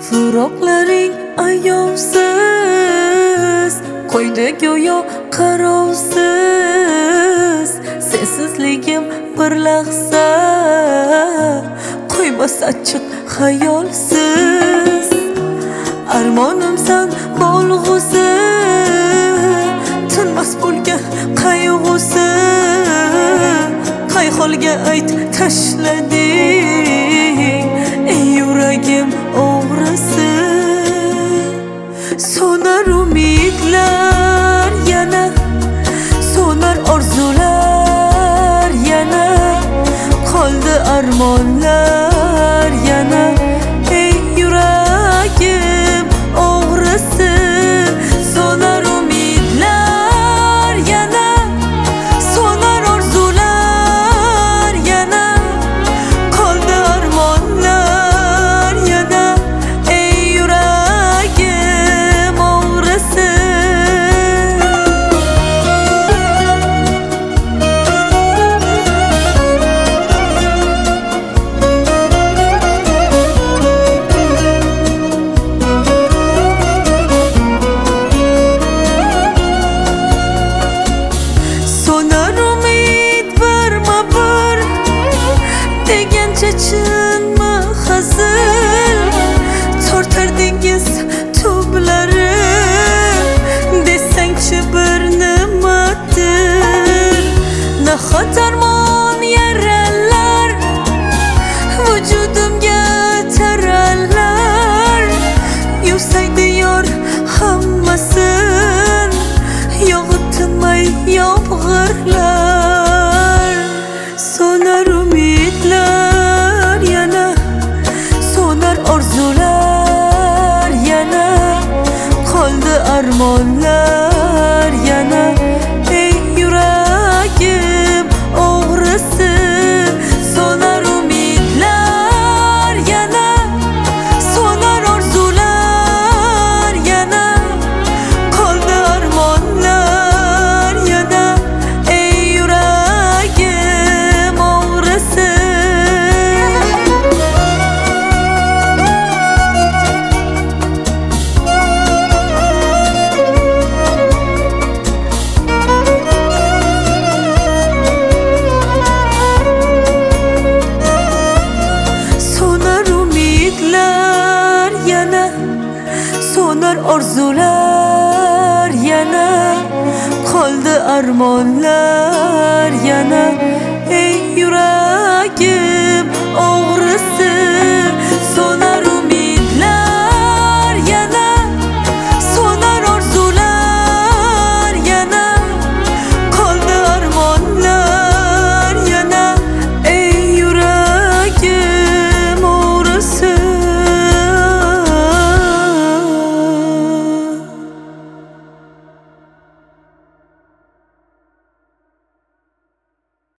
Firoqlaring ayovsiz, qo'ydi go'yo qarovsiz. Sensizligim bir lahza qo'ymas achchiq xayolsiz. Armonimsan bo'lg'usi, tinmas bo'lgan qayg'usi. Qay holga ayt tashlading ey yuragim o'g'risi. So'nar umidlar yana, so'nar orzular yana, qoldi armonlar yana ey yuragim o'g'risi. So'nar umidlar yana, so'nar orzular yana, qoldi armonlar yana ey yuragim o'g'risi. So'nar umid birma-bir degancha chinmi hazil. Tortar dengiz tublari desangchi bir nimadir. Nahot armon yaralar vujudimga tarallar. Yuvsaydi yor hammasin, yog'ib tinmay yomg'irlar. So'nar umidlar yana, so'nar orzular yana, qoldi armonlar yana ey yuragim o'g'risi. So'nar umidlar yana, so'nar orzular yana, qoldi armonlar yana ey yuragim o'g'risi. So'nar umidlar yana, so'nar orzular yana, qoldi armonlar yana ey yuragim o'g'risi.